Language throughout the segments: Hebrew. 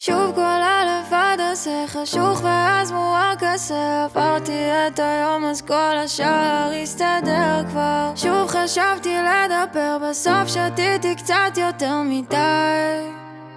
שוב כל הלבד הזה חשוך ואז מואר כזה עברתי את היום אז כל השאר הסתדר כבר שוב חשבתי לדבר בסוף שתיתי קצת יותר מדי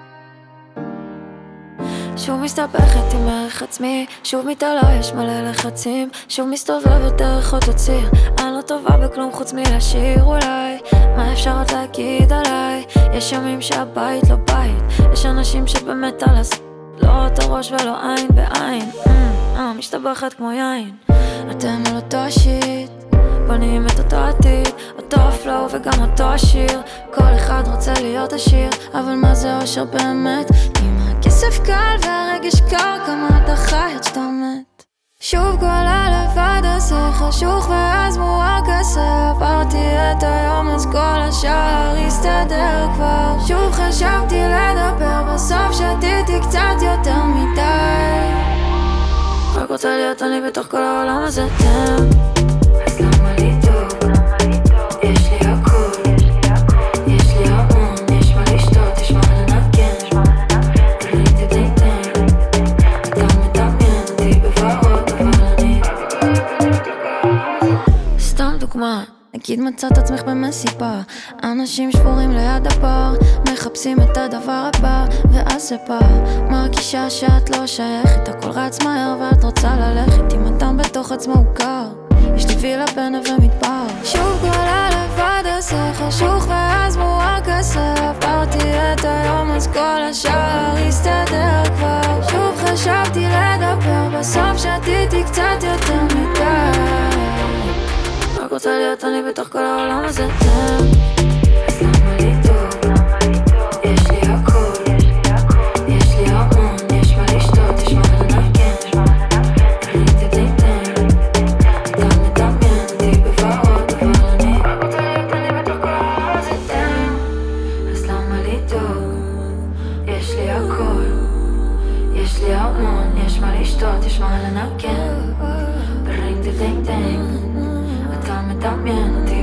שוב מסתבכת עם ערך עצמי שוב מתעלה יש מלא לחצים שוב מסתובבת דרך אותו ציר אני לא טובה בכלום חוץ מלשיר אולי מה אפשר עוד להגיד עליי יש ימים שהבית לא בית יש אנשים שבאמת על לא את הראש ולא עין בעין משתבחת כמו יין אתם על אותו שיט בונים את אותו עתיד אותו פלואו וגם אותו השיר כל אחד רוצה להיות עשיר אבל מה זה אושר באמת אם הכסף קל והרגש קר כמה אתה חי עד שאתה מת שוב כל הלבד הזה חשוך ואז מואר כזה עברתי את היום אז כל השאר הסתדר כבר שוב חשבתי לדבר בסוף שתיתי קצת יותר מדי רק רוצה להיות אני בתוך כל העולם הזה אז למה לי טוב? יש לי הכל יש לי המון יש מה לשתות יש מה לנגן ראיתי די אתה מדמיין אותי בברות אבל אני סתם דוגמה נגיד מצאת עצמך במסיבה אנשים שבורים ליד הבר מחפשים את הדבר הבא ואז זה בא מרגישה שאת לא שייכת הכל רץ מהר ואת רוצה ללכת עם אדם בתוך עצמו הוא קר יש לי וילה בנווה מדבר שוב כל הלבד הזה חשוך ואז מואר כזה עברתי את היום אז כל השאר הסתדר כבר שוב חשבתי לדבר בסוף שתיתי קצת יותר מדי רק רוצה להיות אני בתוך כל העולם הזה אז למה לי טוב? יש לי הכל יש לי המון יש מה לשתות יש מה לנגן ראיתי די אתה מדמיין אותי בברות אבל אני רק רוצה להיות אני בתוך כל העולם הזה אז למה לי טוב? יש לי הכל יש לי המון יש מה לשתות יש מה לנגן ראיתי די אתה מדמיין אותי